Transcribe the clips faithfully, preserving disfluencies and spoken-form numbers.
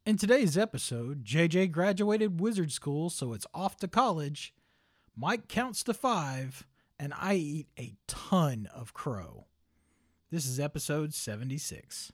In today's episode, J J graduated wizard school, so it's off to college. Mike counts to five, and I eat a ton of crow. This is episode seventy-six.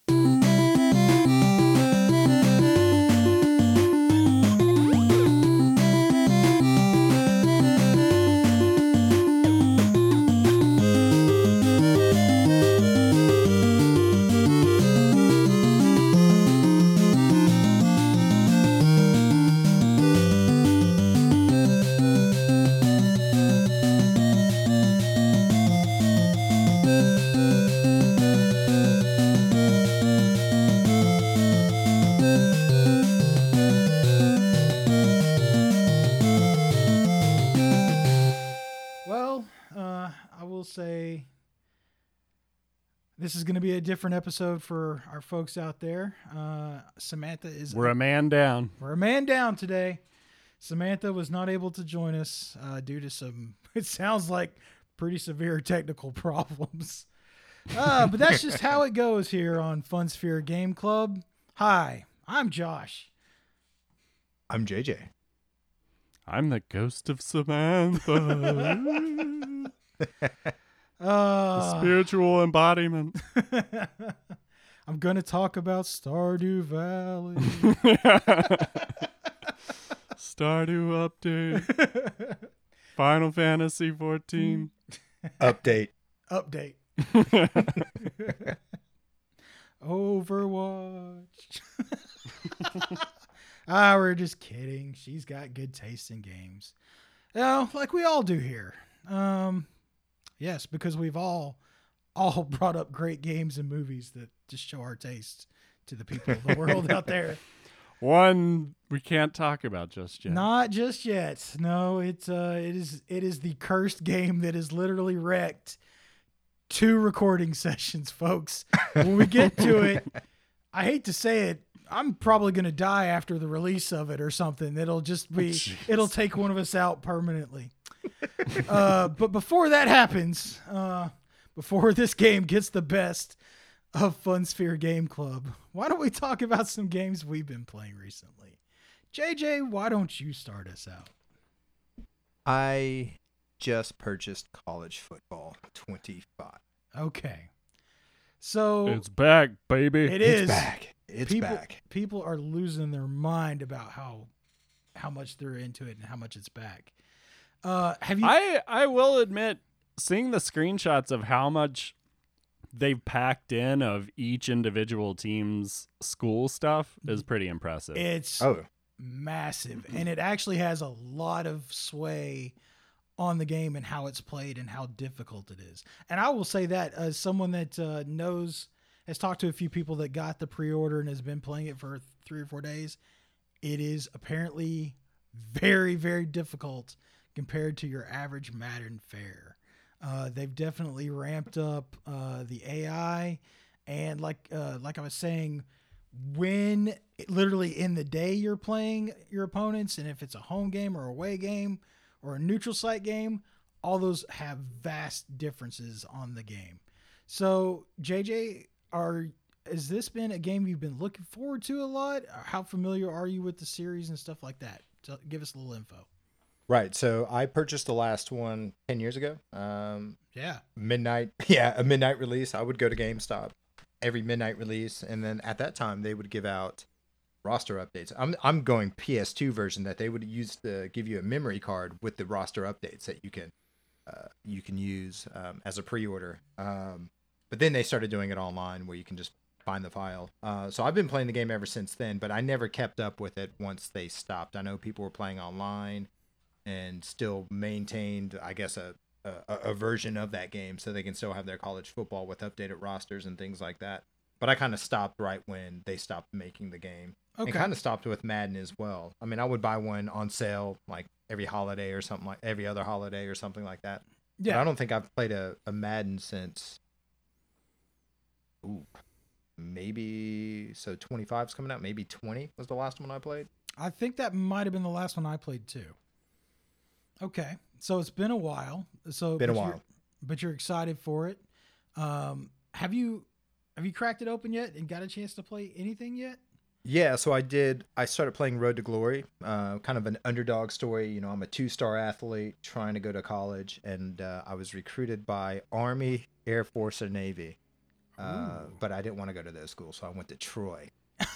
Say this is going to be a different episode for our folks out there. Uh, Samantha is we're a man down. We're a man down today. Samantha was not able to join us uh, due to some, it sounds like pretty severe technical problems. Uh, but that's just how it goes here on Fun Sphere Game Club. Hi, I'm Josh. I'm J J. I'm the ghost of Samantha. Uh, the spiritual embodiment. I'm going to talk about Stardew Valley. Stardew update. Final Fantasy fourteen. Update. Update. Overwatch. Ah, we're just kidding. She's got good taste in games. You know, like we all do here. Um... Yes, because we've all all brought up great games and movies that just show our taste to the people of the world out there. One we can't talk about just yet. Not just yet. No, it's uh, it is it is the cursed game that has literally wrecked two recording sessions, folks. When we get to it, I hate to say it, I'm probably going to die after the release of it or something. It'll just be, oh, it'll take one of us out permanently. Uh, but before that happens, uh, before this game gets the best of Fun Sphere Game Club, why don't we talk about some games we've been playing recently? J J, why don't you start us out? I just purchased College Football twenty-five. Okay. So it's back, baby. It it's is back. It's people, back. People are losing their mind about how how much they're into it and how much it's back. Uh, have you? I I will admit, seeing the screenshots of how much they've packed in of each individual team's school stuff is pretty impressive. It's oh. massive, and it actually has a lot of sway on the game and how it's played and how difficult it is. And I will say that as someone that uh, knows, has talked to a few people that got the pre-order and has been playing it for three or four days, it is apparently very, very difficult compared to your average Madden fare. Uh, they've definitely ramped up uh, the A I, and like uh, like I was saying, when literally in the day you're playing your opponents, and if it's a home game or away game or a neutral site game, all those have vast differences on the game. So J J, are has this been a game you've been looking forward to a lot? How familiar are you with the series and stuff like that? So give us a little info. Right. So I purchased the last one ten years ago. Um, yeah. Midnight. Yeah. A midnight release. I would go to GameStop every midnight release. And then at that time they would give out roster updates. I'm, I'm going P S two version that they would use to give you a memory card with the roster updates that you can, uh, you can use, um, as a pre-order. Um, but then they started doing it online where you can just find the file. Uh, so I've been playing the game ever since then, but I never kept up with it once they stopped. I know people were playing online and still maintained, I guess, a, a, a version of that game so they can still have their college football with updated rosters and things like that. But I kind of stopped right when they stopped making the game. Okay. And kind of stopped with Madden as well. I mean, I would buy one on sale like every holiday or something, like every other holiday or something like that. Yeah. But I don't think I've played a, a Madden since, ooh, maybe, so twenty-five's coming out, maybe twenty was the last one I played. I think that might have been the last one I played too. Okay, so it's been a while. So been a but while, you're, but you're excited for it. Um, have you have you cracked it open yet and got a chance to play anything yet? Yeah, so I did. I started playing Road to Glory, uh, kind of an underdog story. You know, I'm a two-star athlete trying to go to college, and uh, I was recruited by Army, Air Force, or Navy. Uh, but I didn't want to go to those schools, so I went to Troy.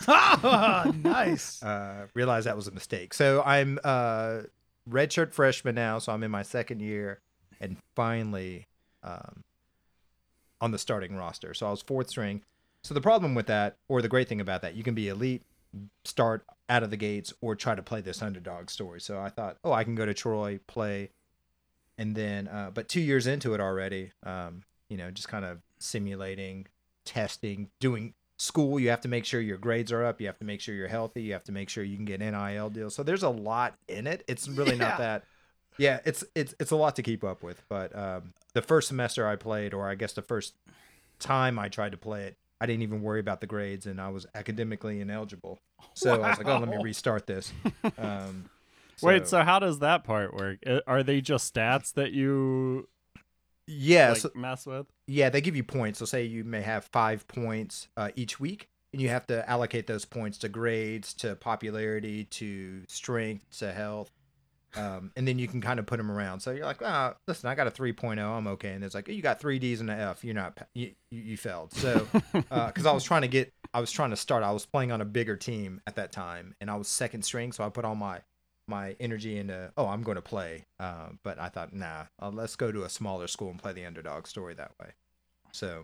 Oh, nice. Uh, realized that was a mistake. So I'm uh, redshirt freshman now, so I'm in my second year, and finally um, on the starting roster. So I was fourth string. So the problem with that, or the great thing about that, you can be elite, start out of the gates, or try to play this underdog story. So I thought, oh, I can go to Troy, play, and then, uh, but two years into it already, um, you know, just kind of simulating, testing, doing school. You have to make sure your grades are up. You have to make sure you're healthy. You have to make sure you can get N I L deals. So there's a lot in it. It's really Yeah. not that. Yeah, it's it's it's a lot to keep up with. But um, the first semester I played, or I guess the first time I tried to play it, I didn't even worry about the grades, and I was academically ineligible. So I was like, oh, let me Wow. restart this. Um, Wait, so how does that part work? Uh, Are they just stats that you yeah, like, so, mess with? yeah, they give you points. So say you may have five points uh, each week, and you have to allocate those points to grades, to popularity, to strength, to health. Um, and then you can kind of put them around. So you're like, ah, listen, I got a three point oh, I'm okay. And it's like, you got three D's and an F, you're not, you, you you failed. So, uh, cause I was trying to get, I was trying to start, I was playing on a bigger team at that time, and I was second string. So I put all my, my energy into, oh, I'm going to play. Uh, but I thought, nah, uh, let's go to a smaller school and play the underdog story that way. So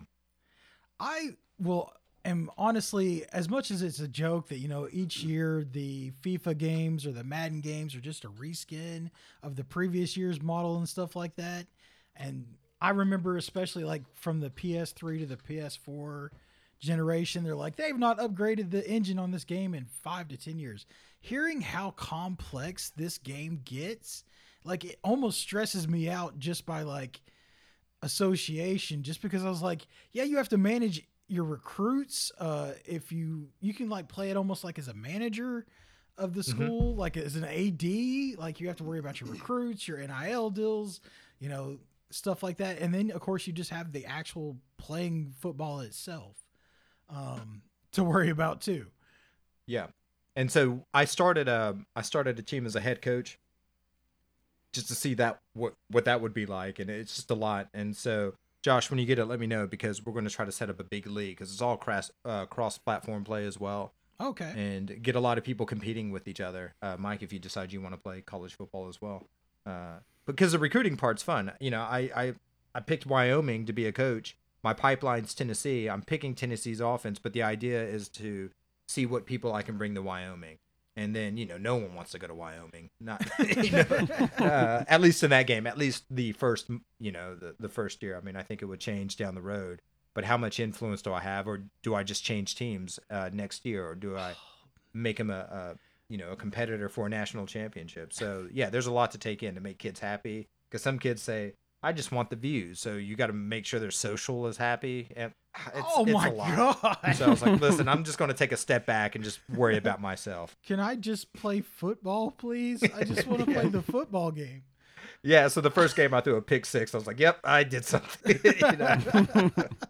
I will am honestly, as much as it's a joke that, you know, each year the FIFA games or the Madden games are just a reskin of the previous year's model and stuff like that. And I remember especially like from the P S three to the P S four generation, they're like, they've not upgraded the engine on this game in five to ten years. Hearing how complex this game gets, like it almost stresses me out just by like association, just because I was like, yeah, you have to manage your recruits. Uh, if you, you can like play it almost like as a manager of the school, mm-hmm. like as an A D, like you have to worry about your recruits, your N I L deals, you know, stuff like that. And then of course you just have the actual playing football itself um, to worry about too. Yeah. And so I started a, I started a team as a head coach just to see that, what, what that would be like. And it's just a lot. And so Josh, when you get it, let me know, because we're going to try to set up a big league, because it's all cross, uh, cross-platform play as well. Okay. And get a lot of people competing with each other. Uh, Mike, if you decide you want to play college football as well. Uh, because the recruiting part's fun. You know, I, I, I picked Wyoming to be a coach. My pipeline's Tennessee. I'm picking Tennessee's offense, but the idea is to see what people I can bring to Wyoming. And then, you know, no one wants to go to Wyoming. Not, you know, uh, at least in that game, at least the first, you know, the, the first year. I mean, I think it would change down the road. But how much influence do I have, or do I just change teams uh, next year, or do I make them a, a, you know, a competitor for a national championship? So yeah, there's a lot to take in to make kids happy. Because some kids say, I just want the views. So you got to make sure their social is happy. And it's, oh it's my a lot. God. So I was like, listen, I'm just going to take a step back and just worry about myself. Can I just play football, please? I just want to Yeah. play the football game. Yeah. So the first game I threw a pick six. I was like, yep, I did something. You know?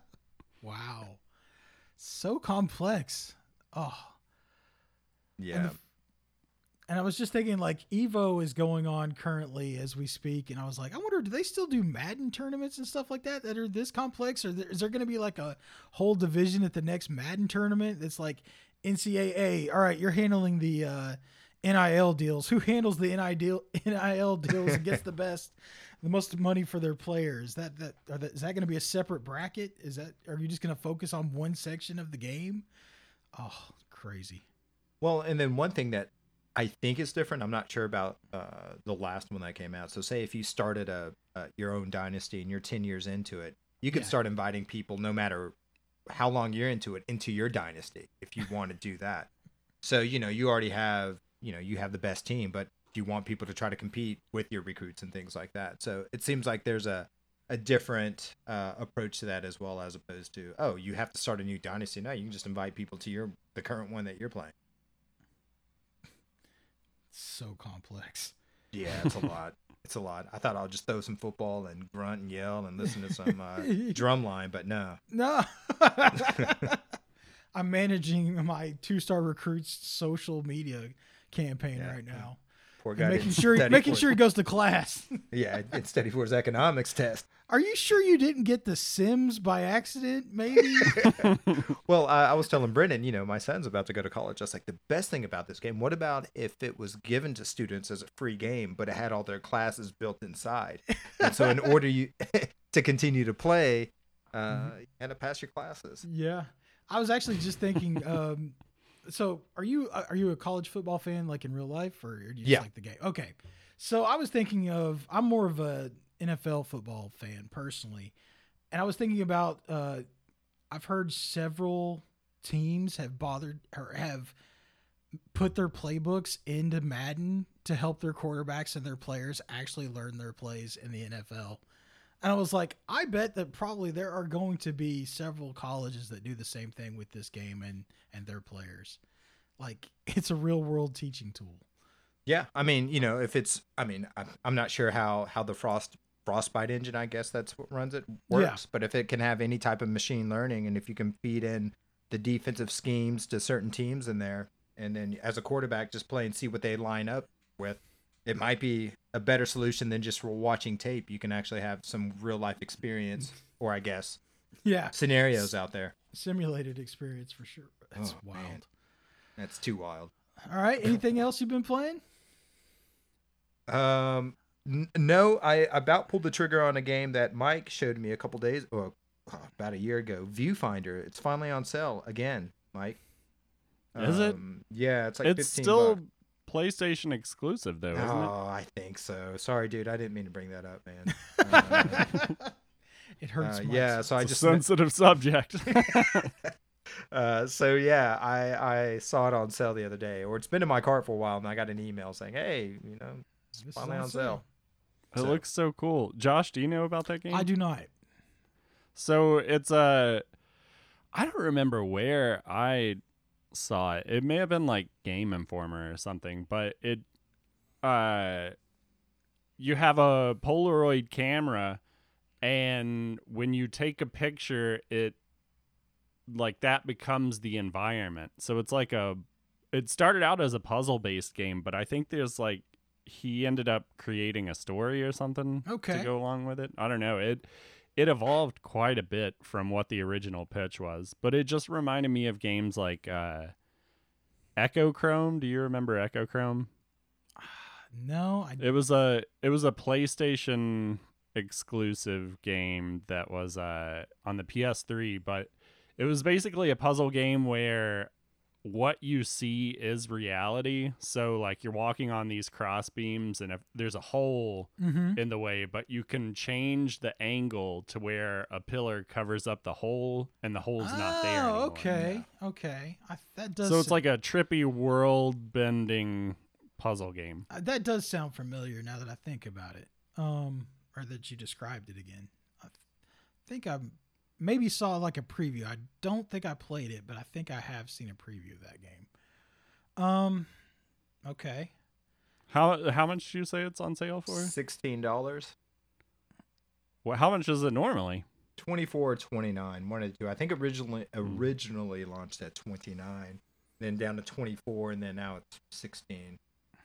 Wow. So complex. Oh. Yeah. And, the, and I was just thinking, like, Evo is going on currently as we speak. And I was like, I wonder, do they still do Madden tournaments and stuff like that that are this complex? Or is there going to be like a whole division at the next Madden tournament that's like N C double A? All right, you're handling the uh, N I L deals. Who handles the N I L deals and gets the best, the most money for their players? That that, are that is that going to be a separate bracket? Is that, are you just going to focus on one section of the game? Oh, crazy. Well, and then one thing that I think is different, I'm not sure about uh, the last one that came out. So say if you started a, a your own dynasty and you're ten years into it, you could Yeah. start inviting people, no matter how long you're into it, into your dynasty if you want to do that. So, you know, you already have, you know, you have the best team, but you want people to try to compete with your recruits and things like that. So it seems like there's a, a different uh, approach to that, as well, as opposed to, oh, you have to start a new dynasty. No, you can just invite people to your the current one that you're playing. So complex. Yeah, it's a lot. It's a lot. I thought I'll just throw some football and grunt and yell and listen to some uh, drum line, but no. No. I'm managing my two-star recruit's social media campaign Yeah. right now. Poor And guy making didn't sure study making for sure he goes to class. Yeah, it's study for his economics test. Are you sure you didn't get the Sims by accident, maybe? Well, I, I was telling Brendan, you know, my son's about to go to college. I was like, the best thing about this game, what about if it was given to students as a free game, but it had all their classes built inside? And so in order you to continue to play, uh, you had to pass your classes. Yeah. I was actually just thinking, um, so are you uh, are you a college football fan like in real life, or do you just Yeah. like the game? Okay. So I was thinking of, I'm more of a N F L football fan personally. And I was thinking about, uh, I've heard several teams have bothered or have put their playbooks into Madden to help their quarterbacks and their players actually learn their plays in the N F L. And I was like, I bet that probably there are going to be several colleges that do the same thing with this game and, and their players. Like, it's a real world teaching tool. Yeah, I mean, you know, if it's, I mean, I'm, I'm not sure how how the Frost Frostbite engine, I guess that's what runs it, works. But if it can have any type of machine learning, and if you can feed in the defensive schemes to certain teams in there, and then as a quarterback just play and see what they line up with, it might be a better solution than just watching tape. You can actually have some real life experience, or I guess Yeah. scenarios out there. Simulated experience for sure. That's Oh, wild. man. That's too wild. All right. Anything else you've been playing? Um, n- no, I about pulled the trigger on a game that Mike showed me a couple days, or oh, about a year ago. Viewfinder. It's finally on sale again, Mike. Is it? Um, Yeah, it's like It's fifteen still bucks. PlayStation exclusive though, isn't it? Oh, I think so. Sorry, dude. I didn't mean to bring that up, man. Uh, It hurts. uh, my yeah, soul. so I It's a just sensitive subject. uh, so yeah, I I saw it on sale the other day, or it's been in my cart for a while, and I got an email saying, hey, you know, it's This is finally on on sale. It So- looks so cool. Josh, do you know about that game? I do not. So it's a. I don't remember where I saw it. It may have been like Game Informer or something, but it. Uh, you have a Polaroid camera, and when you take a picture, it like that becomes the environment. So it's like a. It started out as a puzzle-based game, but I think there's like he ended up creating a story or something Okay. to go along with it. I don't know. It it evolved quite a bit from what the original pitch was, but it just reminded me of games like uh, Echo Chrome. Do you remember Echo Chrome? No, I It was a it was a PlayStation exclusive game that was uh, on the P S three, but it was basically a puzzle game where what you see is reality. So like you're walking on these cross beams and if there's a hole mm-hmm. in the way, but you can change the angle to where a pillar covers up the hole and the hole's not there Oh, anymore. okay. Okay. I, that does So it's s- like a trippy world bending puzzle game. uh, that does sound familiar now that I think about it. Um or that you described it again. I think I maybe saw like a preview. I don't think I played it, but I think I have seen a preview of that game. Um okay. How how much do you say it's on sale for? Sixteen dollars. Well, how much is it normally? twenty-four twenty-nine, one of the two. I think originally Hmm. originally launched at twenty-nine, then down to twenty-four, and then now it's sixteen.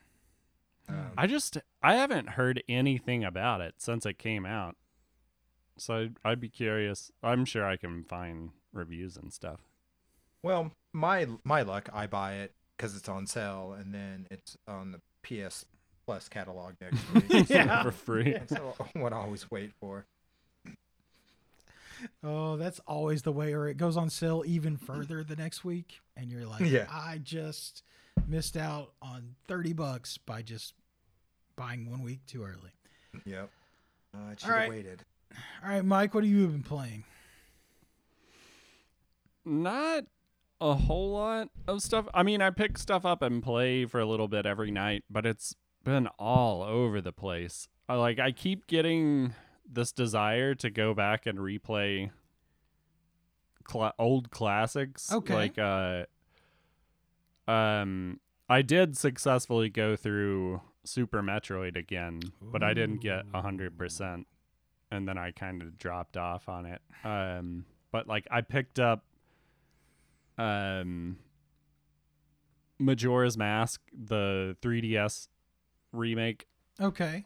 Um, I just I haven't heard anything about it since it came out. So I'd, I'd be curious. I'm sure I can find reviews and stuff. well, my my luck, I buy it because it's on sale, and then it's on the P S Plus catalog next week. Yeah. For free. That's what I always wait for. Oh, that's always the way, or it goes on sale even further the next week, and you're like, Yeah. I just missed out on thirty bucks by just buying one week too early. Yep. Uh, I should All have right. waited. All right, Mike, what have you been playing? Not a whole lot of stuff. I mean, I pick stuff up and play for a little bit every night, but it's been all over the place. I, like I keep getting this desire to go back and replay cla- old classics. Okay. Like uh um I did successfully go through Super Metroid again, but I didn't get a hundred percent, and then I kind of dropped off on it. Um, but like I picked up um, Majora's Mask, the three D S remake. Okay.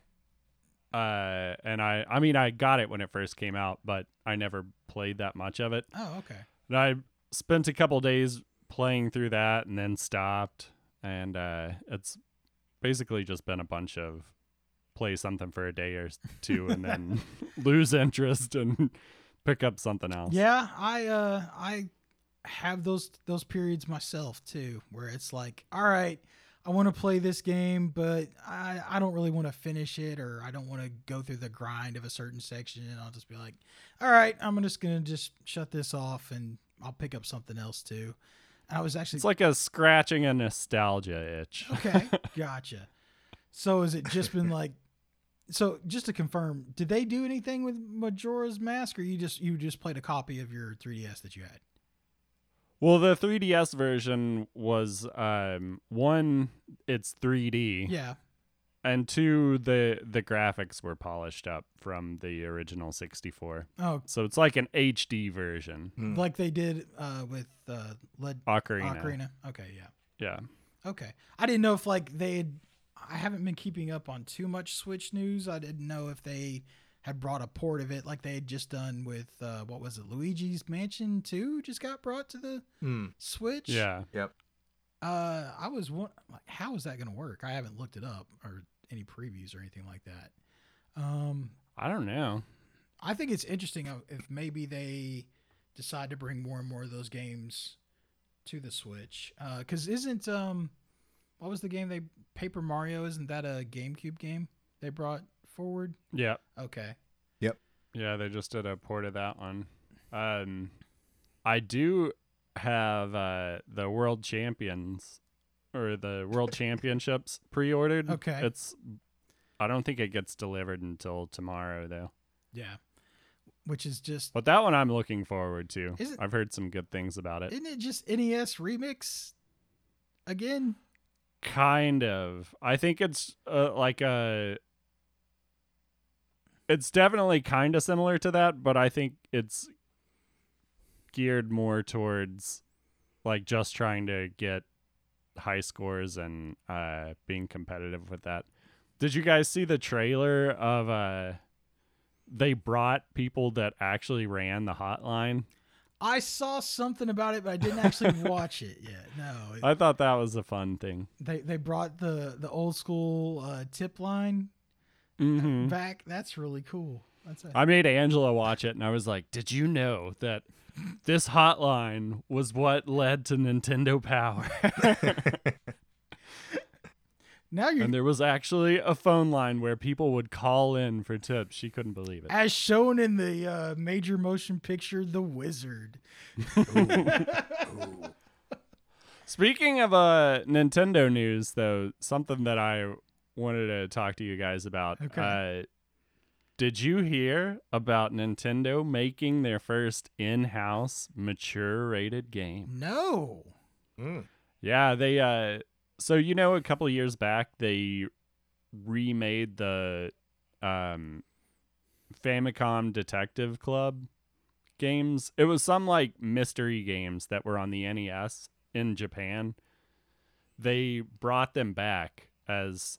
Uh, and I, I mean, I got it when it first came out, but I never played that much of it. Oh, okay. And I spent a couple days playing through that and then stopped. And uh, it's basically just been a bunch of play something for a day or two and then lose interest and pick up something else. Yeah, I uh I have those those periods myself too, where it's like, all right, I want to play this game, but I I don't really want to finish it, or I don't want to go through the grind of a certain section, and I'll just be like, all right, I'm just gonna just shut this off and I'll pick up something else too. I was actually It's like a scratching a nostalgia itch. okay, gotcha. So has it just been like? So just to confirm, did they do anything with Majora's Mask, or you just you just played a copy of your three D S that you had? Well, the three D S version was um, one, it's three D, Yeah. and two, the the graphics were polished up from the original sixty-four. Oh, So it's like an H D version. Hmm. like they did uh, with uh, Led Ocarina. Ocarina. Okay, yeah. Yeah. Okay, I didn't know if like they had. I haven't been keeping up on too much Switch news. I didn't know if they had brought a port of it like they had just done with uh, what was it, Luigi's Mansion two just got brought to the Hmm. Switch. Yeah. Yep. Uh, I was one, like, how is that going to work? I haven't looked it up or any previews or anything like that. Um, I don't know. I think it's interesting if maybe they decide to bring more and more of those games to the Switch. Because isn't um, what was the game they Paper Mario? Isn't that a GameCube game they brought forward? Yeah. Okay. Yeah, they just did a port of that one. Um, I do have uh, the World Champions or the World Championships pre-ordered. Okay. It's. I don't think it gets delivered until tomorrow, though. Yeah. Which is just But that one I'm looking forward to. Is it- I've heard some good things about it. isn't it just N E S remix again? Kind of. I think it's uh, like a. It's definitely kind of similar to that, but I think it's geared more towards like just trying to get high scores and uh, being competitive with that. Did you guys see the trailer of uh they brought people that actually ran the hotline? I saw something about it, but I didn't actually watch it yet. No, it- I thought that was a fun thing. they they brought the the old school uh, tip line Mm-hmm. back. That's really cool. That's a, I made Angela watch it, and I was like, "Did you know that this hotline was what led to Nintendo Power?" now you're And there was actually a phone line where people would call in for tips. She couldn't believe it. as shown in the uh, major motion picture, The Wizard. Speaking of uh, Nintendo news, though, something that I wanted to talk to you guys about. Okay. Uh, did you hear about Nintendo making their first in-house mature rated game? No. Hmm. Yeah, they uh so you know a couple of years back they remade the um Famicom Detective Club games. It was some like mystery games that were on the N E S in Japan. They brought them back as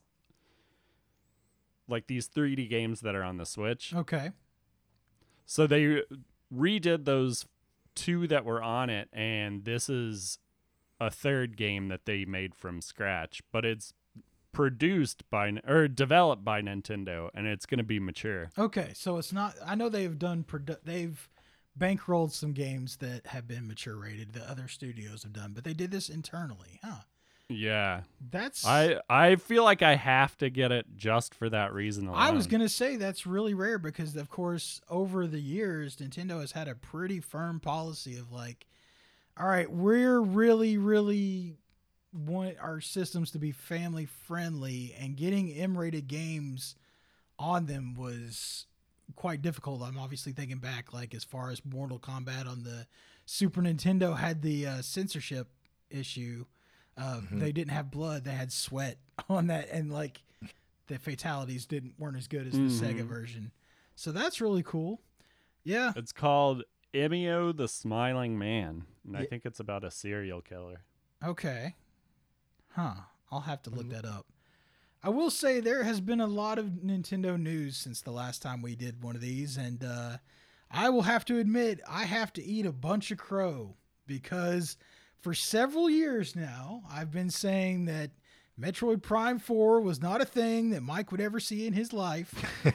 like these three D games that are on the Switch. Okay. So they redid those two that were on it, and this is a third game that they made from scratch, but it's produced by or developed by Nintendo, and it's going to be mature. Okay. So it's not. I know they've done. Produ- they've bankrolled some games that have been mature rated. The other studios have done, but they did this internally, huh? Yeah, That's. I I feel like I have to get it just for that reason alone. I was gonna say that's really rare because, of course, over the years, Nintendo has had a pretty firm policy of like, all right, we're really, really want our systems to be family friendly, and getting M-rated games on them was quite difficult. I'm obviously thinking back, like as far as Mortal Kombat on the Super Nintendo had the uh, censorship issue. Uh, Mhm. They didn't have blood; they had sweat on that, and like the fatalities didn't weren't as good as the Mhm. Sega version. So that's really cool. Yeah. It's called Emio the Smiling Man, and I Ye- think it's about a serial killer. Okay. Huh. I'll have to look that up. I will say there has been a lot of Nintendo news since the last time we did one of these, and uh, I will have to admit I have to eat a bunch of crow because for several years now I've been saying that Metroid Prime four was not a thing that Mike would ever see in his life.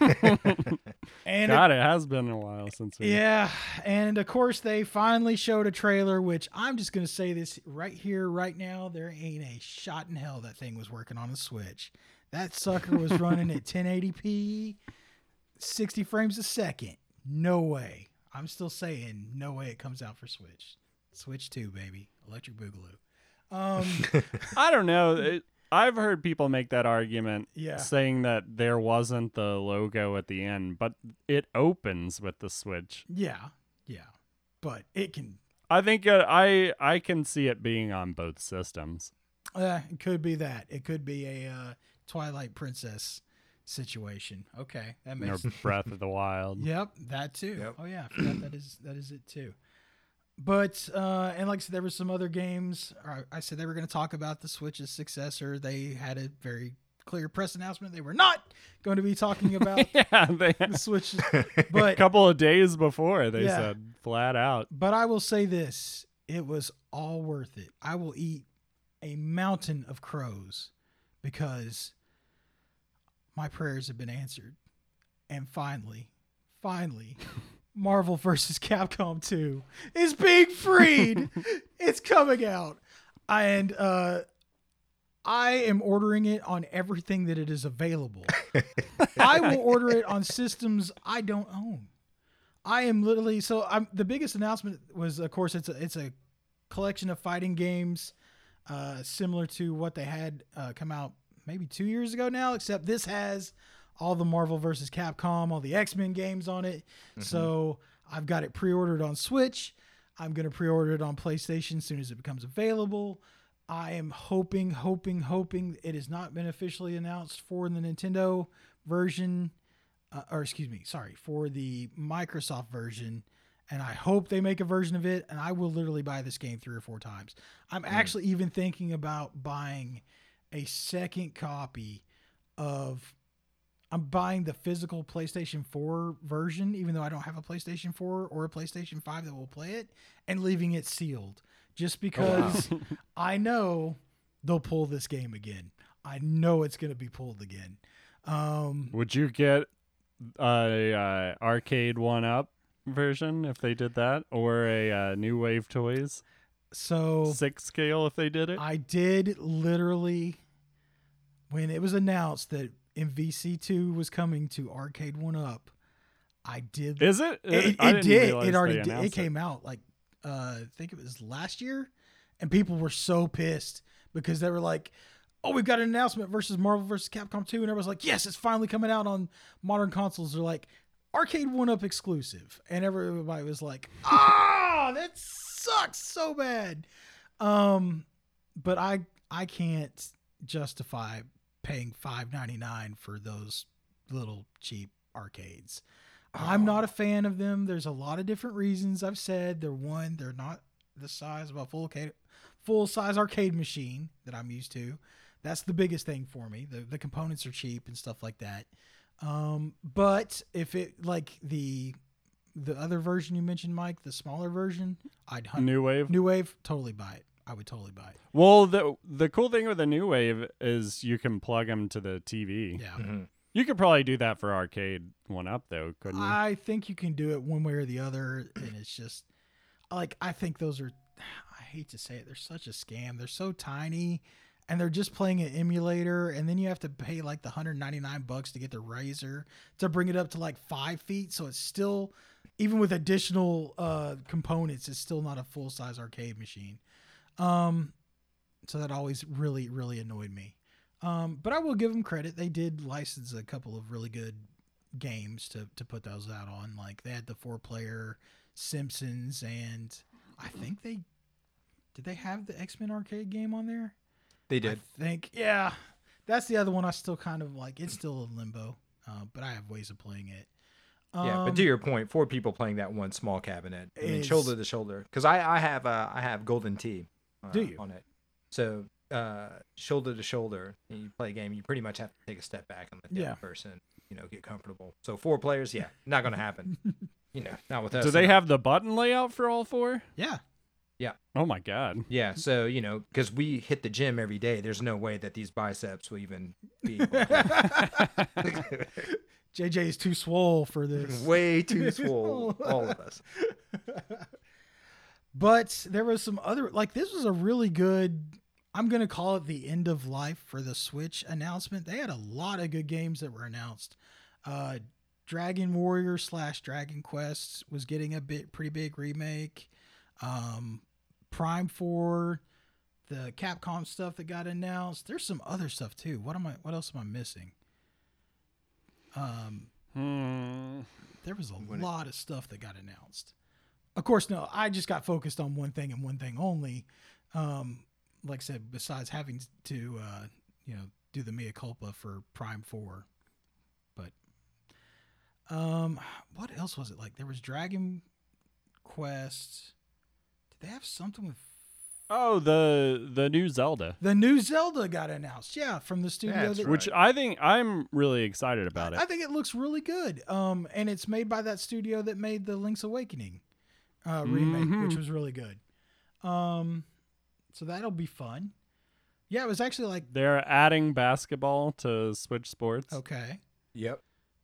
and God, it has been a while since we. Yeah, and of course they finally showed a trailer, which I'm just going to say this right here, right now, there ain't a shot in hell that thing was working on a Switch. That sucker was running at ten eighty p, sixty frames a second. No way. I'm still saying no way it comes out for Switch. Switch two, baby. Electric Boogaloo. Um, I don't know. It, I've heard people make that argument, Yeah. saying that there wasn't the logo at the end, but it opens with the Switch. yeah, yeah. But it can, I think uh, I I can see it being on both systems. uh, it could be that. It could be a uh, Twilight Princess situation. Okay, that Or makes Breath of the Wild. Yep, that too. Yep. Oh yeah, I forgot that is that is it too. But uh, and like I said, there were some other games. Or I said they were going to talk about the Switch's successor. They had a very clear press announcement. They were not going to be talking about Yeah, they, the Switch. a But couple of days before they Yeah. said flat out. but I will say this: it was all worth it. I will eat a mountain of crows because my prayers have been answered, and finally, finally. Marvel versus. Capcom two is being freed. It's coming out. And uh, I am ordering it on everything that it is available. I will order it on systems I don't own. I am literally so I'm the biggest announcement was of course it's a it's a collection of fighting games uh, similar to what they had uh, come out maybe two years ago now, except this has all the Marvel versus. Capcom, all the X-Men games on it. Mm-hmm. So I've got it pre-ordered on Switch. I'm going to pre-order it on PlayStation as soon as it becomes available. I am hoping, hoping, hoping it has not been officially announced for the Nintendo version, uh, or excuse me, sorry, for the Microsoft version. And I hope they make a version of it, and I will literally buy this game three or four times. I'm mm. actually even thinking about buying a second copy of I'm buying the physical PlayStation four version, even though I don't have a PlayStation four or a PlayStation five that will play it, and leaving it sealed just because oh, wow. I know they'll pull this game again. I know it's going to be pulled again. Um, Would you get a uh, arcade one-up version if they did that, or a uh, New Wave Toys so six scale if they did it? I did literally, when it was announced that M V C two was coming to Arcade one up. I did. Is it? It, it, it did. It already did. It came it. out like uh, I think it was last year, and people were so pissed because they were like, "Oh, we've got an announcement versus Marvel versus. Capcom two," and everyone's like, "Yes, it's finally coming out on modern consoles." They're like, "Arcade one up exclusive," and everybody was like, "Ah, that sucks so bad." Um, but I I can't justify paying five ninety-nine for those little cheap arcades. Oh. I'm not a fan of them. There's a lot of different reasons. I've said they're one, they're not the size of a full arcade, full size arcade machine that I'm used to. That's the biggest thing for me. The the components are cheap and stuff like that. Um, but if it like the the other version you mentioned, Mike, the smaller version, I'd hunt, New Wave. New Wave, totally buy it. I would totally buy it. Well, the the cool thing with the New Wave is you can plug them to the T V. Yeah. Mm-hmm. You could probably do that for arcade one up though, couldn't you? I think you can do it one way or the other, and it's just like I think those are. I hate to say it, they're such a scam. They're so tiny, and they're just playing an emulator, and then you have to pay like the one hundred ninety-nine bucks to get the Razer to bring it up to like five feet. So it's still, even with additional uh, components, it's still not a full size arcade machine. Um, so that always really, really annoyed me. Um, but I will give them credit. They did license a couple of really good games to, to put those out on. Like they had the four player Simpsons, and I think they, did they have the X-Men arcade game on there? They did. I think, yeah, that's the other one I still kind of like. It's still in limbo, uh, but I have ways of playing it. Yeah, but Um, to your point, four people playing that one small cabinet, I mean, Is- shoulder to shoulder. Because I, I have uh, I have Golden Tee. Uh, Do you? on it? So uh, shoulder to shoulder, and you play a game. You pretty much have to take a step back and let the Yeah. other person, you know, get comfortable. So four players, yeah, not gonna happen. You know, not with us. Do they uh, have the button layout for all four? yeah. Oh my god. Yeah, so you know, because we hit the gym every day, there's no way that these biceps will even be able to J J is too swole for this. way too swole, all of us. But there was some other, like, this was a really good, I'm going to call it the end of life for the Switch announcement. They had a lot of good games that were announced. Uh, Dragon Warrior slash Dragon Quest was getting a bit pretty big remake. Um, Prime four, the Capcom stuff that got announced. There's some other stuff too. What am I? What else am I missing? Um, Hmm. there was a When it- lot of stuff that got announced. Of course, no, I just got focused on one thing and one thing only. Um, like I said, besides having to, uh, you know, do the mea culpa for Prime four. But um, what else was it? Like there was Dragon Quest. Did they have something with Oh, the the new Zelda, the new Zelda got announced? Yeah, from the studio. That's that, right. which I think I'm really excited about it. I think it looks really good. Um, and it's made by that studio that made the Link's Awakening uh, remake, Mhm. which was really good. Um, so that'll be fun. Yeah, it was actually like They're adding basketball to Switch Sports. okay. Yep.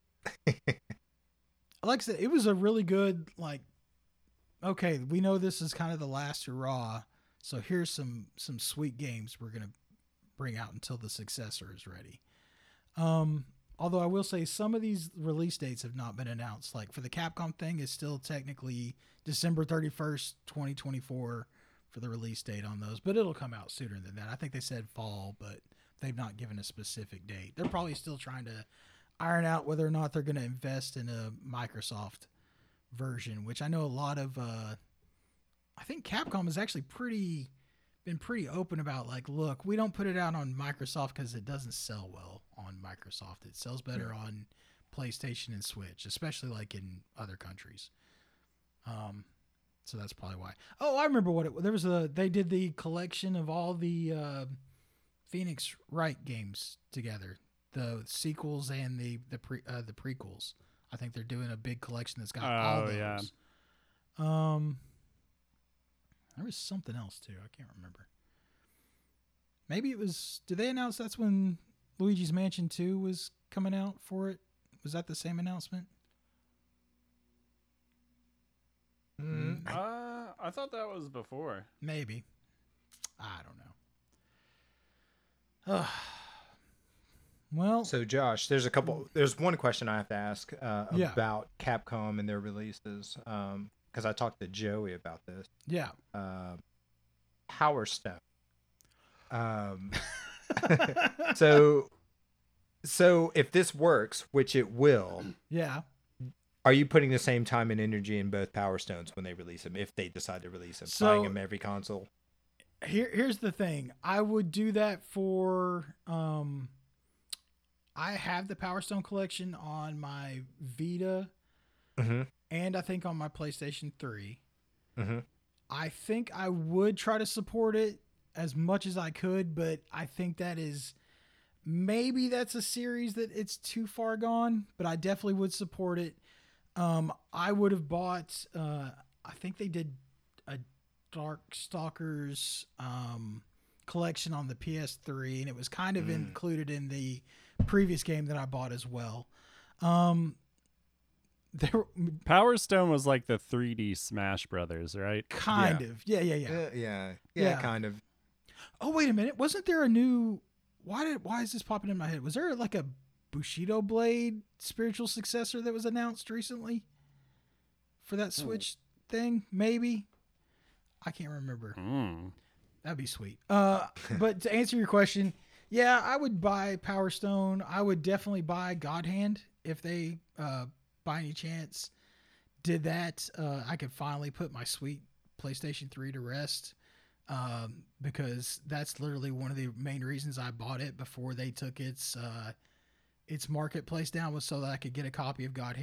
Like I said, it was a really good like. Okay, we know this is kind of the last hurrah, so here's some some sweet games we're gonna bring out until the successor is ready. Um, although I will say some of these release dates have not been announced. Like for the Capcom thing, is still technically December thirty-first, twenty twenty-four for the release date on those, but it'll come out sooner than that. I think they said fall, but they've not given a specific date. They're probably still trying to iron out whether or not they're going to invest in a Microsoft version, which I know a lot of uh I think Capcom has actually pretty been pretty open about like, look, we don't put it out on Microsoft because it doesn't sell well on Microsoft. It sells better on PlayStation and Switch, especially like in other countries. Um so that's probably why. Oh, I remember what it there was a they did the collection of all the uh Phoenix Wright games together, the sequels and the the pre uh, the prequels. I think they're doing a big collection that's got all Oh, those. yeah. Um, there was something else too. I can't remember. Maybe it was. Did they announce that's when Luigi's Mansion two was coming out for it? Was that the same announcement? Mm, Uh, I thought that was before. Maybe. I don't know. Ugh. Well, So Josh, there's a couple. There's one question I have to ask uh, Yeah. about Capcom and their releases, because I talked to Joey about this. yeah. Uh, Power Stone. Um, so, so if this works, which it will, Yeah. are you putting the same time and energy in both Power Stones when they release them? If they decide to release them, So- buying them every console. Here, here's the thing. I would do that for. Um, I have the Power Stone collection on my Vita, Mm-hmm. and I think on my PlayStation three. Mm-hmm. I think I would try to support it as much as I could, but I think that is maybe that's a series that it's too far gone, but I definitely would support it. Um, I would have bought, uh, I think they did a Dark Stalkers um, collection on the P S three, and it was kind of Mm. included in the previous game that I bought as well. Um, there, Power Stone was like the three D Smash Brothers, right? kind Yeah. of, yeah, yeah, yeah. Yeah, yeah, yeah, Yeah. kind of. Oh, wait a minute. Wasn't there a new why did why is this popping in my head? Was there like a Bushido Blade spiritual successor that was announced recently for that Switch thing? Maybe. I can't remember. Mm. That'd be sweet. Uh, but to answer your question, yeah, I would buy Power Stone. I would definitely buy God Hand if they, uh, by any chance, did that. Uh, I could finally put my sweet PlayStation three to rest, um, because that's literally one of the main reasons I bought it before they took its uh, its marketplace down, was so that I could get a copy of God Hand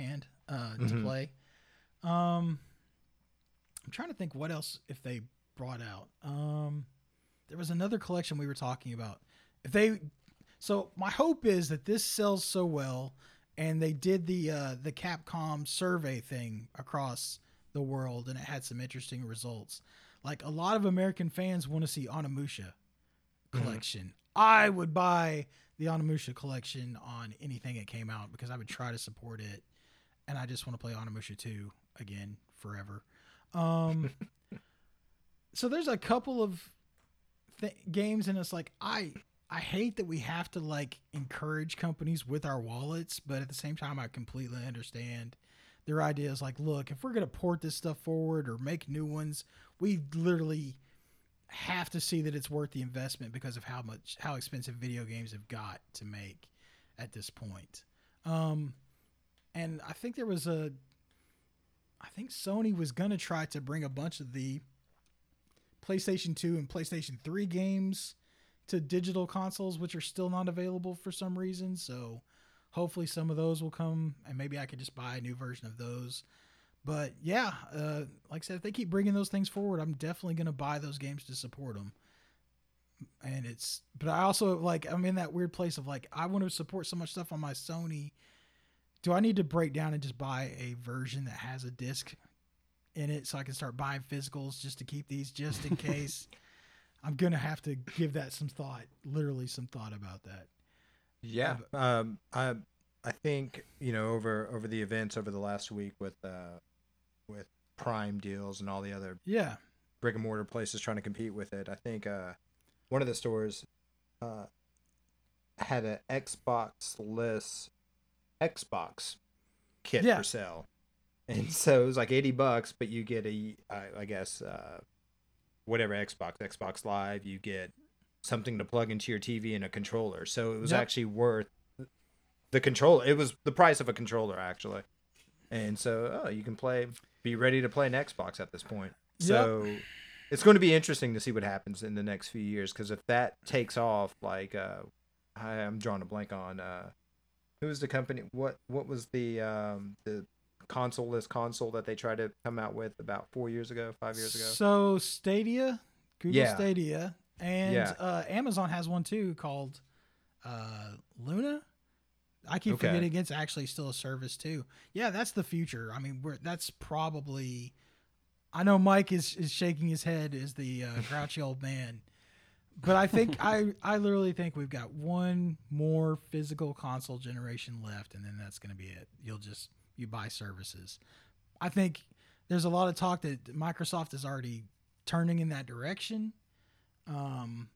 uh, to Mhm. play. Um, I'm trying to think what else if they brought out. Um, there was another collection we were talking about. If they, so my hope is that this sells so well, and they did the uh, the Capcom survey thing across the world, and it had some interesting results. Like a lot of American fans want to see Onimusha collection. I would buy the Onimusha collection on anything that came out because I would try to support it, and I just want to play Onimusha two again forever. Um, so there's a couple of th- games, and it's like I I hate that we have to like encourage companies with our wallets, but at the same time, I completely understand their idea is like, look, if we're gonna port this stuff forward or make new ones, we literally have to see that it's worth the investment because of how much how expensive video games have got to make at this point. Um, and I think there was a I think Sony was going to try to bring a bunch of the PlayStation two and PlayStation three games to digital consoles, which are still not available for some reason. So hopefully some of those will come, and maybe I could just buy a new version of those. But yeah, uh, like I said, if they keep bringing those things forward, I'm definitely going to buy those games to support them. And it's, but I also like, I'm in that weird place of like, I want to support so much stuff on my Sony. Do I need to break down and just buy a version that has a disc in it so I can start buying physicals just to keep these just in case? I'm going to have to give that some thought, literally some thought about that. Yeah. Um, I I think, you know, over over the events over the last week with uh with Prime deals and all the other Yeah. brick and mortar places trying to compete with it, I think uh one of the stores uh had an Xbox-less Xbox kit Yeah. for sale. And so it was like eighty bucks, but you get a, I, I guess, uh, whatever Xbox, Xbox Live, you get something to plug into your T V and a controller. So it was Yep. actually worth the controller. It was the price of a controller, actually. And so oh, you can play, be ready to play an Xbox at this point. So it's going to be interesting to see what happens in the next few years, because if that takes off, like, uh, I, I'm drawing a blank on, uh, who was the company? What what was the um, the console-less console that they tried to come out with about four years ago, five years ago? So Stadia, Google Yeah. Stadia, and Yeah. uh, Amazon has one too called uh, Luna. I keep Okay. forgetting it's actually still a service too. Yeah, that's the future. I mean, we're that's probably. I know Mike is, is shaking his head as the uh, grouchy old man, but I think I I literally think we've got one more physical console generation left, and then that's going to be it. You'll just you buy services. I think there's a lot of talk that Microsoft is already turning in that direction. Um.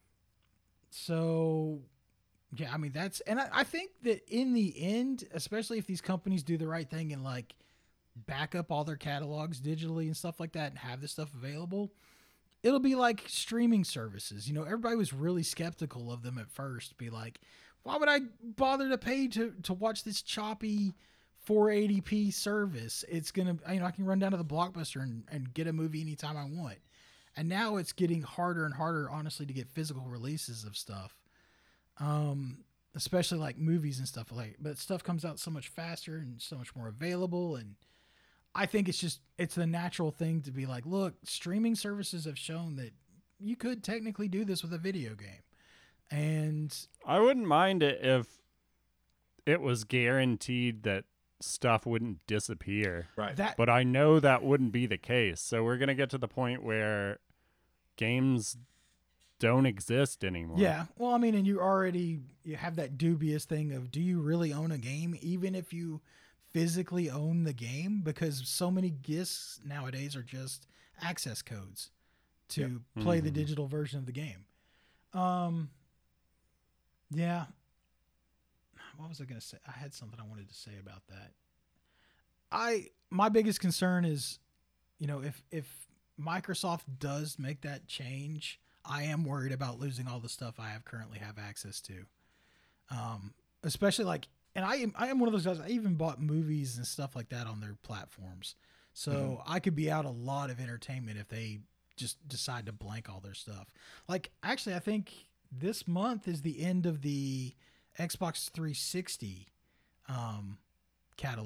So. Yeah, I mean, that's, and I, I think that in the end, especially if these companies do the right thing and like back up all their catalogs digitally and stuff like that and have this stuff available, it'll be like streaming services. You know, everybody was really skeptical of them at first, be like, why would I bother to pay to, to watch this choppy four eighty p service? It's going to, you know, I can run down to the Blockbuster and, and get a movie anytime I want. And now it's getting harder and harder, honestly, to get physical releases of stuff. Um, especially like movies and stuff like, but stuff comes out so much faster and so much more available. And I think it's just, it's the natural thing to be like, look, streaming services have shown that you could technically do this with a video game. And I wouldn't mind it if it was guaranteed that stuff wouldn't disappear. Right. that, But I know that wouldn't be the case. So we're going to get to the point where games don't exist anymore. yeah, well, I mean, and you already, you have that dubious thing of, do you really own a game? Even if you physically own the game, because so many discs nowadays are just access codes to Yep. play Mhm. the digital version of the game. Um, yeah. What was I going to say? I had something I wanted to say about that. I, my biggest concern is, you know, if, if Microsoft does make that change, I am worried about losing all the stuff I have currently have access to. Um, especially like, and I am, I am one of those guys, I even bought movies and stuff like that on their platforms. So Mm-hmm. I could be out a lot of entertainment if they just decide to blank all their stuff. Like, actually, I think this month is the end of the Xbox three sixty um, catalog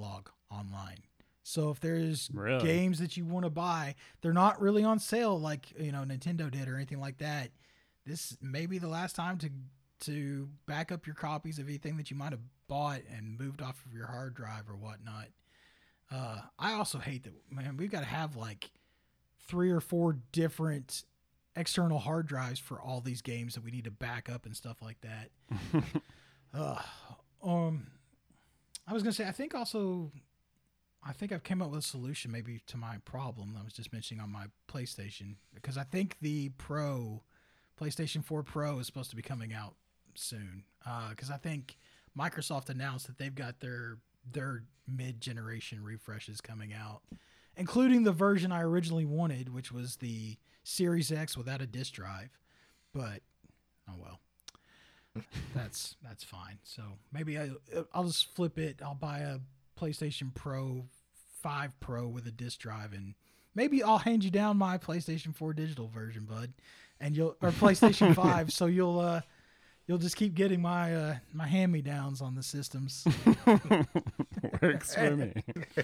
online. So if there's Really? games that you want to buy, they're not really on sale like, you know, Nintendo did or anything like that. This may be the last time to to back up your copies of anything that you might have bought and moved off of your hard drive or whatnot. Uh, I also hate that, man, we've got to have like three or four different external hard drives for all these games that we need to back up and stuff like that. uh, um, I was going to say, I think also, I think I've came up with a solution maybe to my problem I was just mentioning on my PlayStation, because I think the Pro, PlayStation four Pro is supposed to be coming out soon. Because uh, I think Microsoft announced that they've got their their mid-generation refreshes coming out, including the version I originally wanted, which was the Series X without a disk drive. But oh well, that's that's fine. So maybe I I'll just flip it. I'll buy a PlayStation Pro five Pro with a disk drive, and maybe I'll hand you down my PlayStation four digital version, bud, and you'll or PlayStation five, so you'll uh you'll just keep getting my uh my hand-me-downs on the systems. Works for me.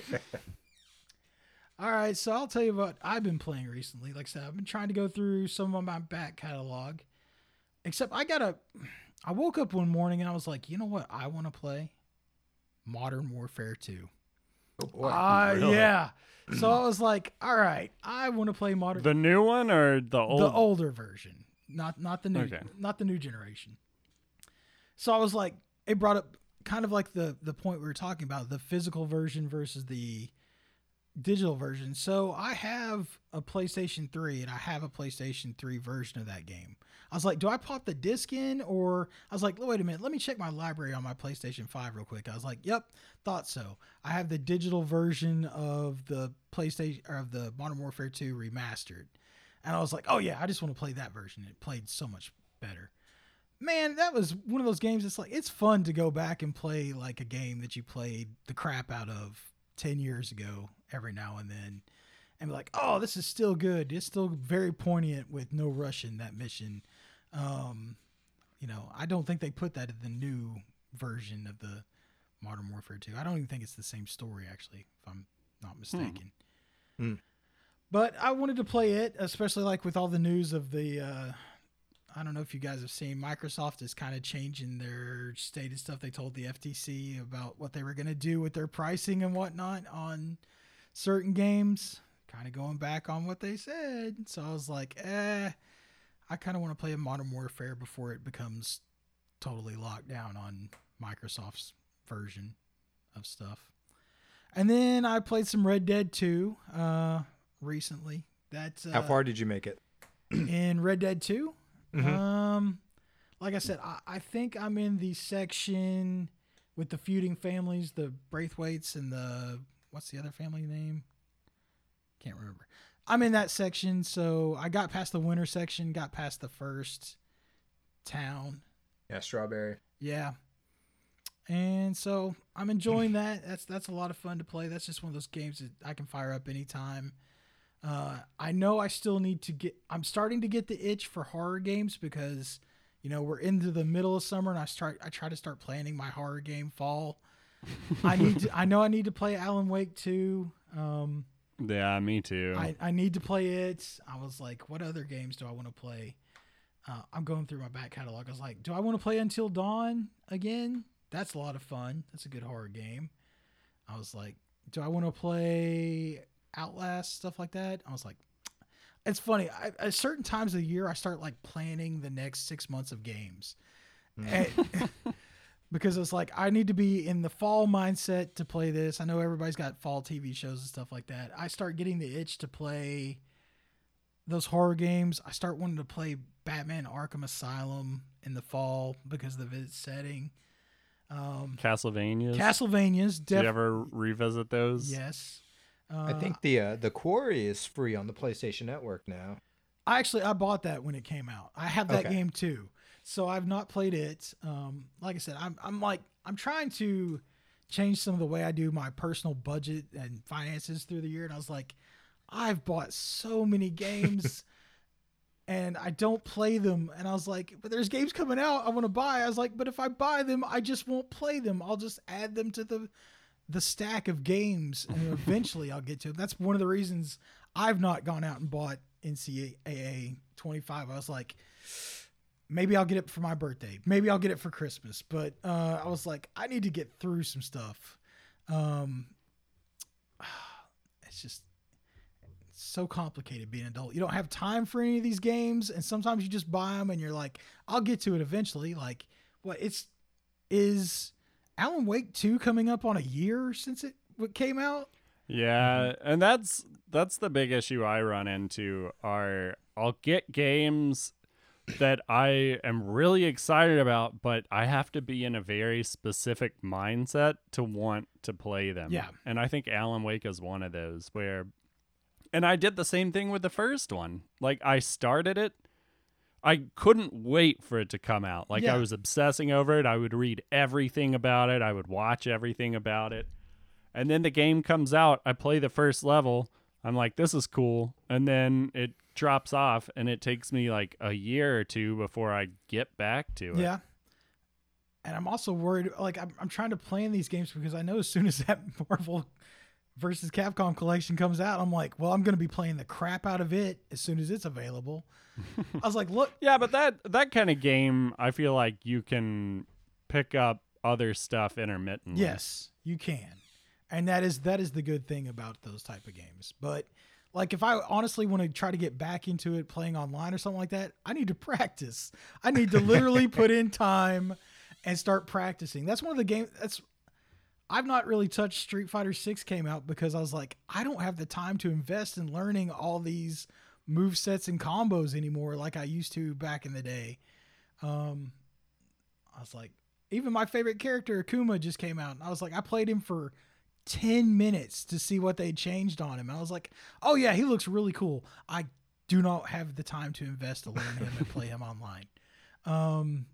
All right, so I'll tell you what I've been playing recently. Like I said, I've been trying to go through some of my back catalog. Except I got a I woke up one morning and I was like, you know what I want to play? Modern Warfare two. Oh boy. Uh, Really? yeah. So I was like, all right, I want to play Modern The new one or the old? the older version, not not the new Okay. not the new generation. So I was like, it brought up kind of like the the point we were talking about, the physical version versus the digital version. So I have a PlayStation three and I have a PlayStation three version of that game. I was like, do I pop the disc in, or I was like, wait a minute, let me check my library on my PlayStation five real quick. I was like, yep, thought so. I have the digital version of the PlayStation or of the Modern Warfare two remastered. And I was like, oh yeah, I just want to play that version. It played so much better. Man, that was one of those games. It's like, it's fun to go back and play like a game that you played the crap out of ten years ago every now and then, and be like, oh, this is still good. It's still very poignant with no Russian, that mission. Um, you know, I don't think they put that in the new version of the Modern Warfare two. I don't even think it's the same story, actually, if I'm not mistaken. Hmm. But I wanted to play it, especially like with all the news of the, uh, I don't know if you guys have seen, Microsoft is kind of changing their stated stuff. They told the F T C about what they were going to do with their pricing and whatnot on certain games, kind of going back on what they said. So I was like, eh, I kind of want to play a Modern Warfare before it becomes totally locked down on Microsoft's version of stuff. And then I played some Red Dead two uh, recently. That's uh, How far did you make it? in Red Dead two? Mhm. Um, like I said, I, I think I'm in the section with the feuding families, the Braithwaites and the, what's the other family name? Can't remember. I'm in that section, so I got past the winter section, got past the first town. Yeah, Strawberry. Yeah. And so I'm enjoying that. That's that's a lot of fun to play. That's just one of those games that I can fire up anytime. Uh, I know I still need to get, I'm starting to get the itch for horror games because, you know, we're into the middle of summer and I start, I try to start planning my horror game fall. I need to, I know I need to play Alan Wake two. Um, Yeah, me too. I, I need to play it. I was like, what other games do I want to play? Uh, I'm going through my back catalog. I was like, do I want to play Until Dawn again? That's a lot of fun. That's a good horror game. I was like, do I want to play Outlast, stuff like that? I was like, it's funny. I, at certain times of the year, I start like planning the next six months of games. And- because it's like, I need to be in the fall mindset to play this. I know everybody's got fall T V shows and stuff like that. I start getting the itch to play those horror games. I start wanting to play Batman Arkham Asylum in the fall because of its setting. Um, Castlevanias. Castlevanias. Did you Def- ever revisit those? yes. Uh, I think the uh, the Quarry is free on the PlayStation Network now. I actually, I bought that when it came out. I have that Okay. game too. So I've not played it. Um, like I said, I'm, I'm like, I'm trying to change some of the way I do my personal budget and finances through the year. And I was like, I've bought so many games and I don't play them. And I was like, but there's games coming out I want to buy. I was like, but if I buy them, I just won't play them. I'll just add them to the, the stack of games, and eventually I'll get to it. That's one of the reasons I've not gone out and bought N C A A twenty-five. I was like, maybe I'll get it for my birthday. Maybe I'll get it for Christmas. But uh, I was like, I need to get through some stuff. Um, it's just it's so complicated being an adult. You don't have time for any of these games, and sometimes you just buy them and you're like, I'll get to it eventually. Like, what it's is Alan Wake two coming up on a year since it came out? Yeah, and that's that's the big issue I run into are I'll get games that I am really excited about, but I have to be in a very specific mindset to want to play them. Yeah. And I think Alan Wake is one of those where, and I did the same thing with the first one. Like, I started it, I couldn't wait for it to come out. Like, Yeah. I was obsessing over it. I would read everything about it. I would watch everything about it. And then the game comes out. I play the first level. I'm like, this is cool. And then it drops off, and it takes me like a year or two before I get back to it. Yeah. And I'm also worried, like, I'm, I'm trying to plan these games because I know as soon as that Marvel versus Capcom collection comes out, I'm like, well, I'm going to be playing the crap out of it as soon as it's available. I was like, look. Yeah, but that, that kind of game, I feel like you can pick up other stuff intermittently. Yes, you can. And that is that is the good thing about those type of games. But like, if I honestly want to try to get back into it playing online or something like that, I need to practice. I need to literally put in time and start practicing. That's one of the games that's I've not really touched Street Fighter six came out because I was like, I don't have the time to invest in learning all these move sets and combos anymore like I used to back in the day. Um, I was like, even my favorite character, Akuma, just came out. And I was like, I played him for ten minutes to see what they changed on him. And I was like, oh yeah, he looks really cool. I do not have the time to invest to learn him and play him online. Um,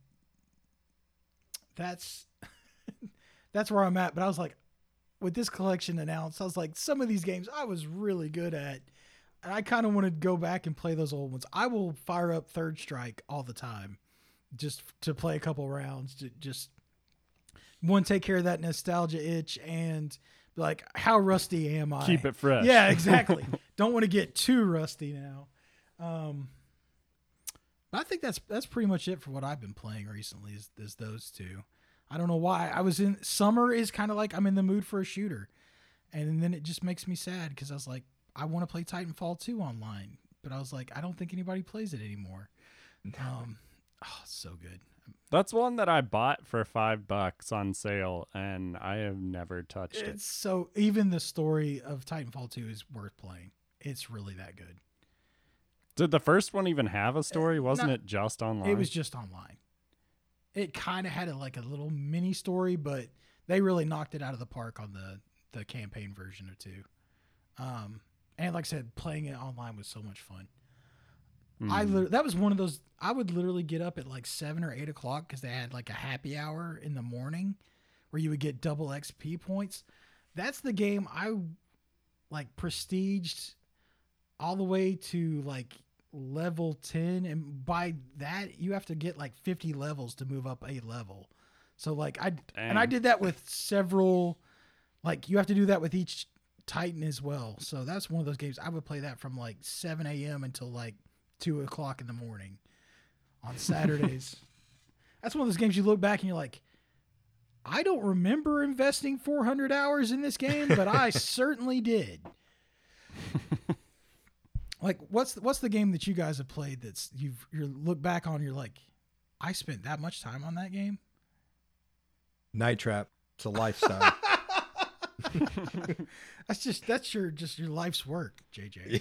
that's, that's where I'm at. But I was like, with this collection announced, I was like, some of these games I was really good at. And I kind of want to go back and play those old ones. I will fire up Third Strike all the time just to play a couple rounds to just one, take care of that nostalgia itch and be like, how rusty am I? Keep it fresh. Yeah, exactly. Don't want to get too rusty now. Um, but I think that's, that's pretty much it for what I've been playing recently is, is those two. I don't know why. I was in summer is kind of like I'm in the mood for a shooter. And then it just makes me sad because I was like, I want to play Titanfall two online, but I was like, I don't think anybody plays it anymore. Um, oh, so good. That's one that I bought for five bucks on sale, and I have never touched it. It's so, even the story of Titanfall two is worth playing. It's really that good. Did the first one even have a story? Wasn't no, it just online? It was just online. It kind of had a, like a little mini story, but they really knocked it out of the park on the, the campaign version or two. Um, and like I said, playing it online was so much fun. Mm. I li- that was one of those, I would literally get up at like seven or eight o'clock because they had like a happy hour in the morning where you would get double X P points. That's the game I like prestiged all the way to like level ten. And by that, you have to get like fifty levels to move up a level. So like I, Dang. and I did that with several, like you have to do that with each Titan as well. So that's one of those games I would play that from like seven a.m. until like two o'clock in the morning on Saturdays. That's one of those games you look back and you're like, I don't remember investing four hundred hours in this game, but I certainly did. Like, what's the, what's the game that you guys have played that's you've you look back on, you're like, I spent that much time on that game? Night Trap. It's a lifestyle. That's just that's your just your life's work, J J.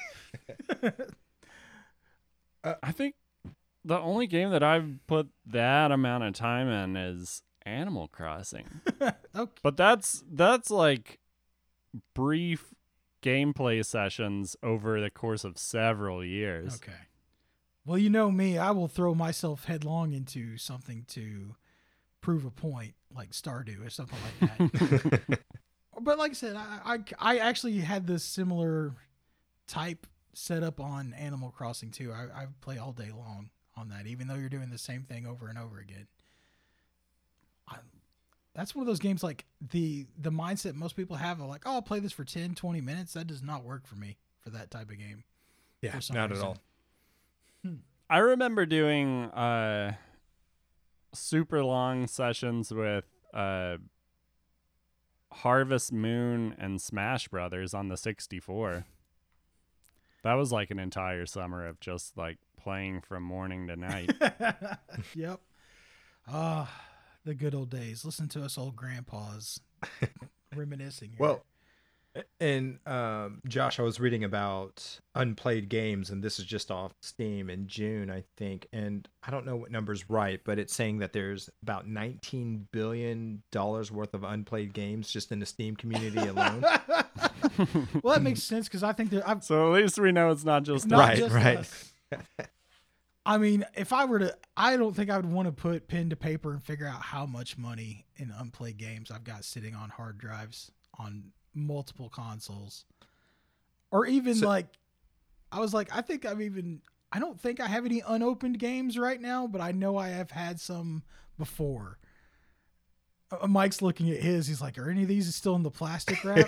uh, I think the only game that I've put that amount of time in is Animal Crossing. Okay. But that's that's like brief gameplay sessions over the course of several years. Okay. Well, you know me, I will throw myself headlong into something to prove a point, like Stardew or something like that. But like I said, I, I I actually had this similar type setup on Animal Crossing too. I, I play all day long on that, even though you're doing the same thing over and over again. I, that's one of those games like the the mindset most people have of like, oh, I'll play this for ten, twenty minutes. That does not work for me for that type of game. Yeah, some not reason. at all. I remember doing uh, super long sessions with uh, Harvest Moon and Smash Brothers on the sixty-four. That was like an entire summer of just like playing from morning to night. Yep. Ah, the good old days. Listen to us old grandpas reminiscing here. Well, and um, Josh, I was reading about unplayed games, and this is just off Steam in June, I think. And I don't know what number's right, but it's saying that there's about nineteen billion dollars worth of unplayed games just in the Steam community alone. well, that makes sense because I think there. I've So at least we know it's not just not Right, just right. us. I mean, if I were to, I don't think I would want to put pen to paper and figure out how much money in unplayed games I've got sitting on hard drives on multiple consoles, or even So- like, I was like, I think I've even, I don't think I have any unopened games right now, but I know I have had some before. Uh, Mike's looking at his. He's like, are any of these still in the plastic wrap?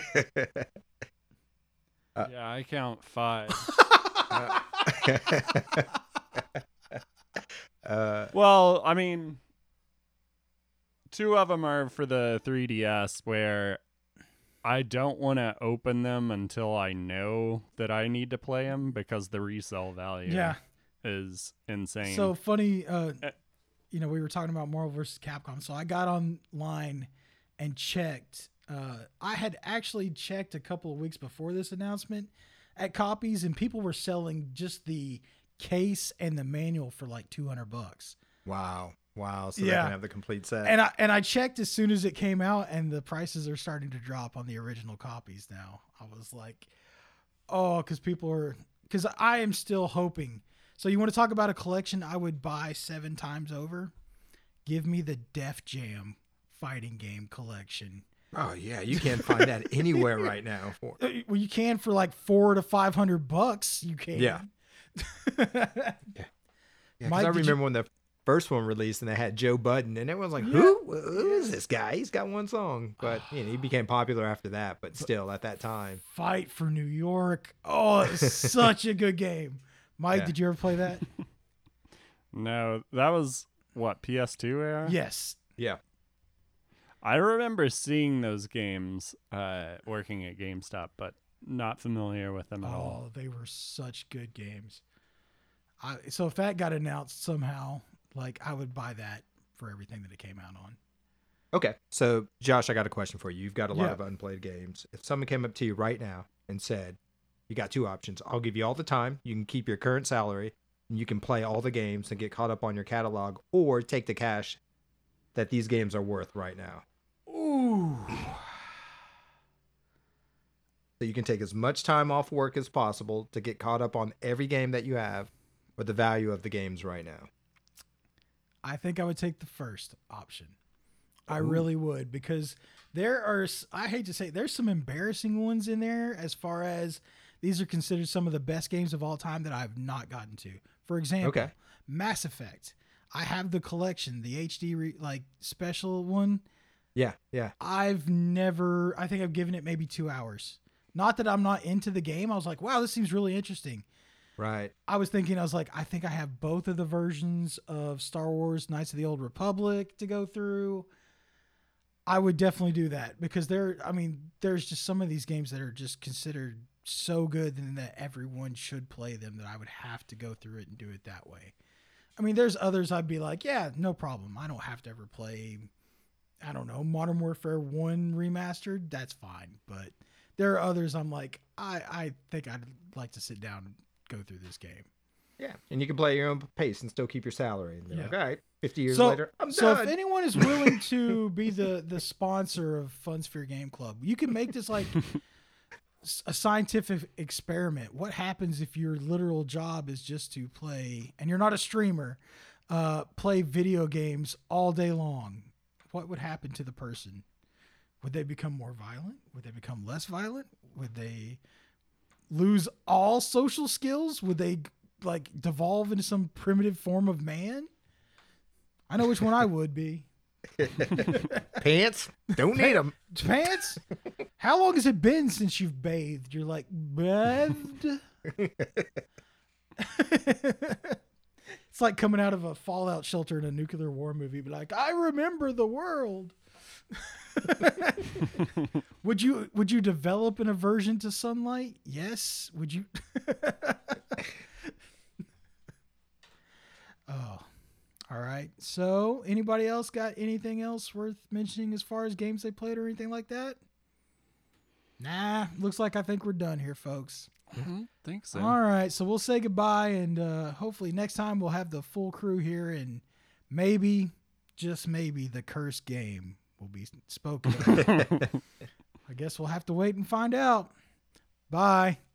Yeah, I count five. uh, Well, I mean, two of them are for the three D S where I don't want to open them until I know that I need to play them because the resale value Yeah. is insane. So funny, uh, Uh, you know, we were talking about Marvel versus Capcom. So I got online and checked. Uh, I had actually checked a couple of weeks before this announcement at copies, and people were selling just the case and the manual for like two hundred bucks. wow. Wow. So they Yeah. can have the complete set. And I and I checked as soon as it came out, and the prices are starting to drop on the original copies now. I was like, oh, because people are, because I am still hoping. So you want to talk about a collection I would buy seven times over? Give me the Def Jam fighting game collection. oh, yeah. You can't find that anywhere right now. For Uh, Well, you can for like four to five hundred bucks. You can. Yeah. Yeah, 'cause Mike, I did you- remember when the first one released and they had Joe Budden, and everyone's like, Yeah. who? Who is this guy? He's got one song. But you know, he became popular after that, but still at that time. Fight for New York. Oh, it's such a good game. Mike, Yeah. did you ever play that? no, that was what, P S two era? Yes. Yeah. I remember seeing those games uh, working at GameStop, but not familiar with them at all. Oh, they were such good games. I, so if that got announced somehow, like I would buy that for everything that it came out on. Okay. So, Josh, I got a question for you. You've got a lot Yeah. of unplayed games. If someone came up to you right now and said, you got two options. I'll give you all the time. You can keep your current salary and you can play all the games and get caught up on your catalog, or take the cash that these games are worth right now. Ooh. So you can take as much time off work as possible to get caught up on every game that you have, or the value of the games right now. I think I would take the first option. I Ooh. really would, because there are, s- I hate to say, there's some embarrassing ones in there as far as these are considered some of the best games of all time that I've not gotten to. For example, Okay. Mass Effect. I have the collection, the H D re, like special one. Yeah, yeah. I've never, I think I've given it maybe two hours. Not that I'm not into the game. I was like, wow, this seems really interesting. Right. I was thinking, I was like, I think I have both of the versions of Star Wars Knights of the Old Republic to go through. I would definitely do that because there, I mean, there's just some of these games that are just considered so good and that everyone should play them that I would have to go through it and do it that way. I mean, there's others I'd be like, yeah, no problem. I don't have to ever play, I don't know, Modern Warfare one remastered. That's fine. But there are others I'm like, I, I think I'd like to sit down and go through this game. Yeah. And you can play at your own pace and still keep your salary. And you're Yeah. like, all right, fifty years So, later, I'm so done. if anyone is willing to be the, the sponsor of Funsphere Game Club, you can make this like s- a scientific experiment. What happens if your literal job is just to play, and you're not a streamer, uh, play video games all day long? What would happen to the person? Would they become more violent? Would they become less violent? Would they lose all social skills? Would they like devolve into some primitive form of man? I know which one I would be. Pants? Don't need them. Pants? How long has it been since you've bathed? You're like, bathed? It's like coming out of a fallout shelter in a nuclear war movie, but like, I remember the world. would you would you develop an aversion to sunlight? Yes. Would you? Oh, all right. So, anybody else got anything else worth mentioning as far as games they played or anything like that? Nah. Looks like I think we're done here, folks. Mm-hmm. Think so. All right, so we'll say goodbye, and uh, hopefully next time we'll have the full crew here, and maybe, just maybe, the cursed game will be spoken of. I guess we'll have to wait and find out. Bye.